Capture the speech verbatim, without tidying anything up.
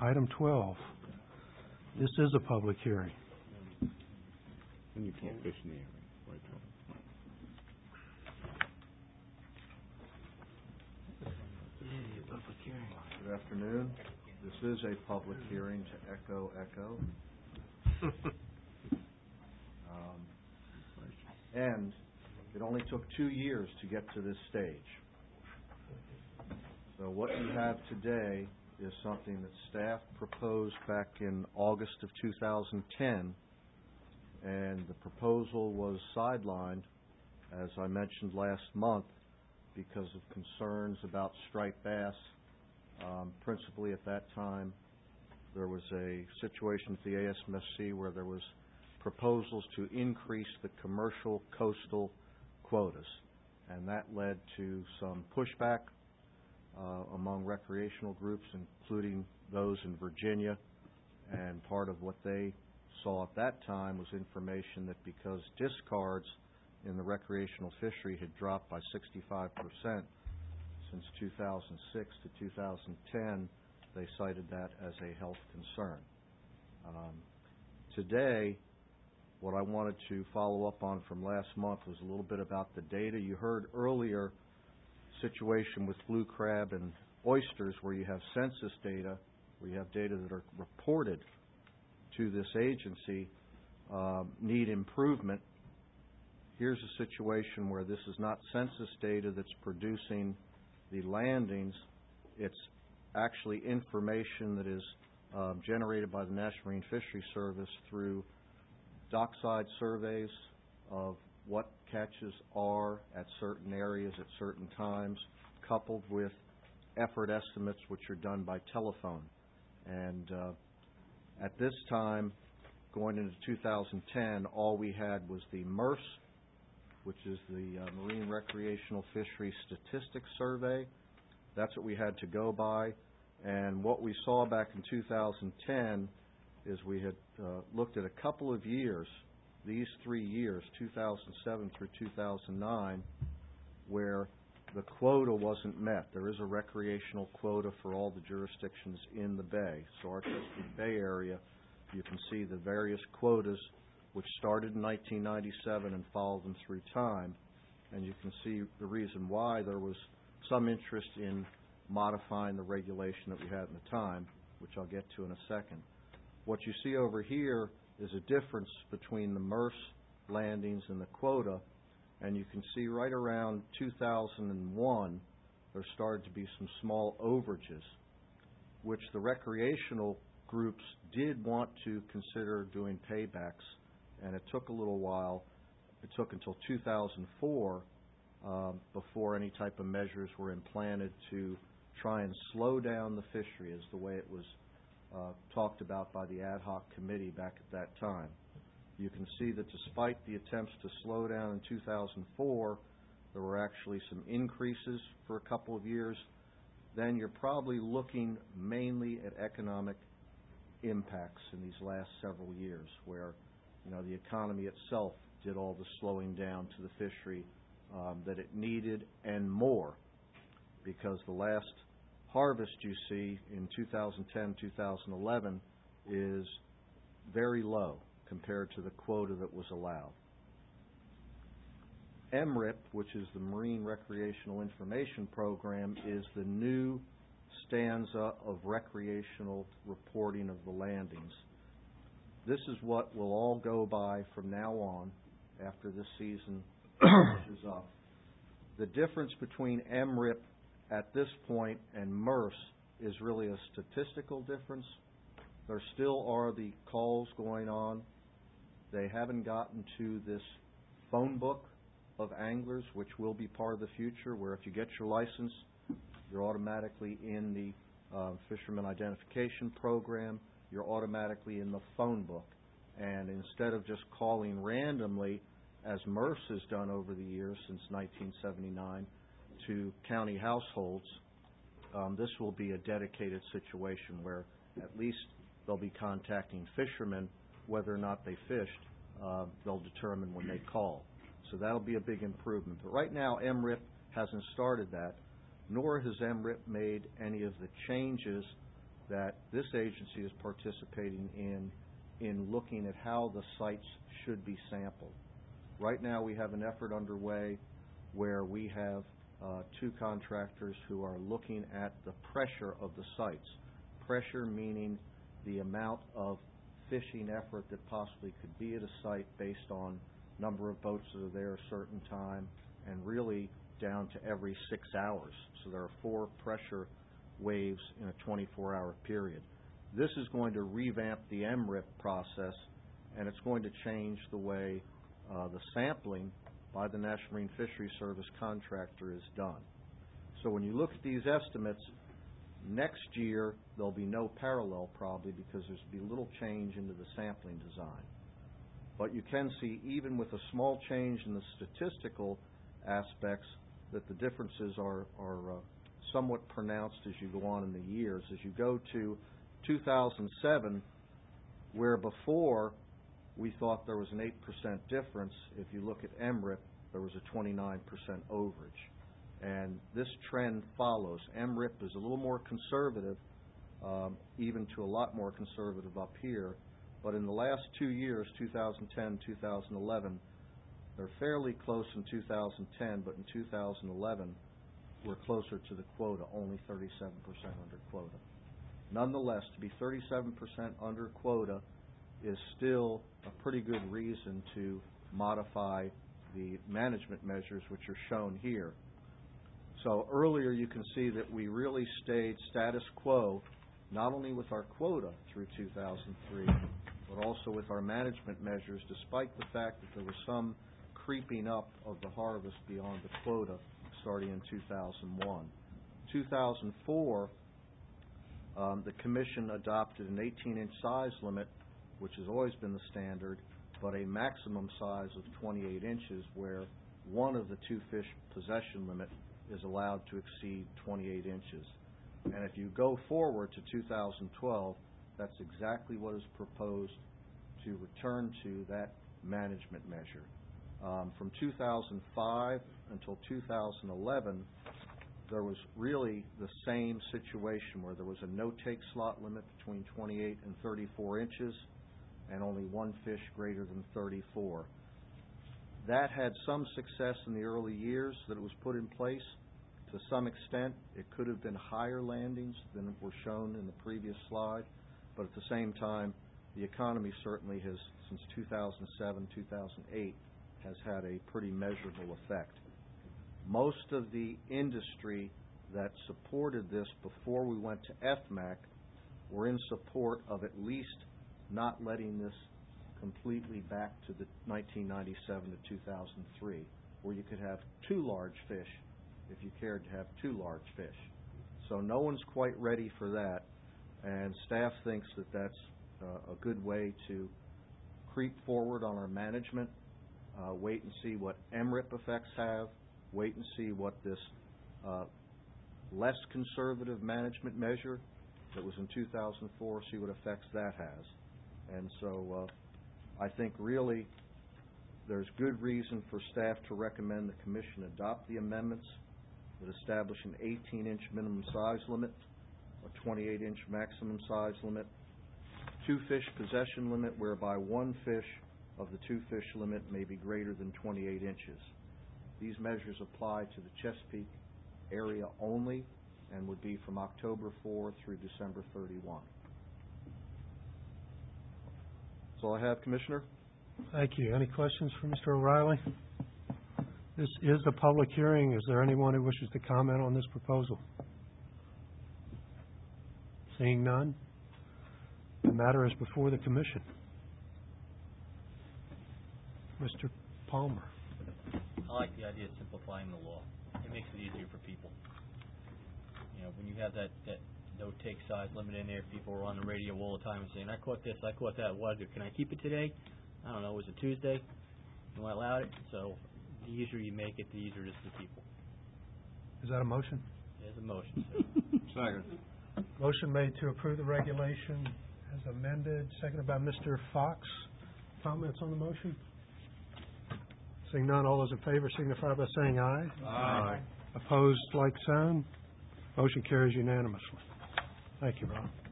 Item twelve. This is a public hearing. And you can't fish in the area, right, Public hearing. Good afternoon. This is a public hearing to echo, echo. um, and it only took two years to get to this stage. So what you have today is something that staff proposed back in August of two thousand ten, and the proposal was sidelined, as I mentioned last month, because of concerns about striped bass. Um, principally at that time, there was a situation at the A S M S C where there was proposals to increase the commercial coastal quotas, and that led to some pushback uh, among recreational groups, including those in Virginia. And part of what they saw at that time was information that because discards in the recreational fishery had dropped by sixty-five percent since two thousand six to two thousand ten, they cited that as a health concern. Um, today, what I wanted to follow up on from last month was a little bit about the data. You heard earlier situation with blue crab and oysters where you have census data, where you have data that are reported to this agency, um, need improvement. Here's a situation where this is not census data that's producing the landings. It's actually information that is um, generated by the National Marine Fisheries Service through dockside surveys of what catches are at certain areas at certain times, coupled with effort estimates which are done by telephone. And uh, at this time, going into two thousand ten, all we had was the MERS, which is the uh, Marine Recreational Fishery Statistics Survey. That's what we had to go by. And what we saw back in two thousand ten is we had uh, looked at a couple of years, these three years, two thousand seven through two thousand nine, where the quota wasn't met. There is a recreational quota for all the jurisdictions in the Bay. So our Chesapeake Bay area, you can see the various quotas which started in nineteen ninety-seven and followed them through time. And you can see the reason why there was some interest in modifying the regulation that we had at the time, which I'll get to in a second. What you see over here is a difference between the MERS landings and the quota, and you can see right around two thousand one there started to be some small overages, which the recreational groups did want to consider doing paybacks, and it took a little while. It took until two thousand four um, before any type of measures were implanted to try and slow down the fishery, as the way it was uh, talked about by the ad hoc committee back at that time. You can see that despite the attempts to slow down in two thousand four, there were actually some increases for a couple of years. Then you're probably looking mainly at economic impacts in these last several years, where you know the economy itself did all the slowing down to the fishery um, that it needed and more, because the last harvest you see in two thousand ten, two thousand eleven is very low compared to the quota that was allowed. M R I P, which is the Marine Recreational Information Program, is the new stanza of recreational reporting of the landings. This is what will all go by from now on after this season is up. The difference between M R I P at this point and MERS is really a statistical difference. There still are the calls going on. They haven't gotten to this phone book of anglers, which will be part of the future, where if you get your license, you're automatically in the uh, Fisherman Identification Program. You're automatically in the phone book. And instead of just calling randomly, as MERS has done over the years since nineteen seventy-nine, to county households, um, this will be a dedicated situation where at least they'll be contacting fishermen. Whether or not they fished, uh, they'll determine when they call. So that'll be a big improvement. But right now, M R I P hasn't started that, nor has M R I P made any of the changes that this agency is participating in, in looking at how the sites should be sampled. Right now, we have an effort underway where we have uh, two contractors who are looking at the pressure of the sites. Pressure meaning the amount of fishing effort that possibly could be at a site based on number of boats that are there a certain time, and really down to every six hours. So there are four pressure waves in a twenty-four hour period. This is going to revamp the M R I P process, and it's going to change the way uh, the sampling by the National Marine Fisheries Service contractor is done. So when you look at these estimates, next year there'll be no parallel probably because there's be little change into the sampling design. But you can see even with a small change in the statistical aspects that the differences are, are uh, somewhat pronounced as you go on in the years. As you go to two thousand seven, where before we thought there was an eight percent difference, if you look at M R I P, there was a twenty-nine percent overage. And this trend follows. M R I P is a little more conservative, um, even to a lot more conservative up here. But in the last two years, two thousand ten, two thousand eleven, they're fairly close in two thousand ten, but in two thousand eleven, we're closer to the quota, only thirty-seven percent under quota. Nonetheless, to be thirty-seven percent under quota is still a pretty good reason to modify the management measures which are shown here. So earlier you can see that we really stayed status quo, not only with our quota through two thousand three, but also with our management measures, despite the fact that there was some creeping up of the harvest beyond the quota starting in two thousand one. two thousand four, um, the Commission adopted an eighteen inch size limit, which has always been the standard, but a maximum size of twenty-eight inches where one of the two fish possession limit is allowed to exceed twenty-eight inches. And if you go forward to two thousand twelve, that's exactly what is proposed to return to that management measure. Um, from two thousand five until two thousand eleven, there was really the same situation where there was a no-take slot limit between twenty-eight and thirty-four inches and only one fish greater than thirty-four. That had some success in the early years that it was put in place. To some extent, it could have been higher landings than were shown in the previous slide, but at the same time, the economy certainly has, since two thousand seven, two thousand eight, has had a pretty measurable effect. Most of the industry that supported this before we went to F MAC were in support of at least not letting this completely back to the nineteen ninety-seven to two thousand three, where you could have two large fish if you cared to have two large fish. So no one's quite ready for that, and staff thinks that that's uh, a good way to creep forward on our management, uh, wait and see what M R I P effects have, wait and see what this uh, less conservative management measure that was in two thousand four, see what effects that has. And so uh, I think really there's good reason for staff to recommend the Commission adopt the amendments that establish an eighteen inch minimum size limit, a twenty-eight inch maximum size limit, two fish possession limit whereby one fish of the two fish limit may be greater than twenty-eight inches. These measures apply to the Chesapeake area only and would be from October fourth through December thirty-first. That's all I have, Commissioner. Thank you. Any questions for Mister O'Reilly? This is a public hearing. Is there anyone who wishes to comment on this proposal? Seeing none, the matter is before the Commission. Mister Palmer. I like the idea of simplifying the law. It makes it easier for people. You know, when you have that, that no-take size limit in there, people are on the radio all the time and saying, I caught this, I caught that, what? Can I keep it today? I don't know, was it Tuesday? You want to allow it? So the easier you make it, the easier it is for people. Is that a motion? There's a motion. So. Second. Motion made to approve the regulation as amended, seconded by Mister Fox. Comments on the motion? Seeing none, all those in favor signify by saying aye. Aye. Opposed, like sign. Motion carries unanimously. Thank you, Ron.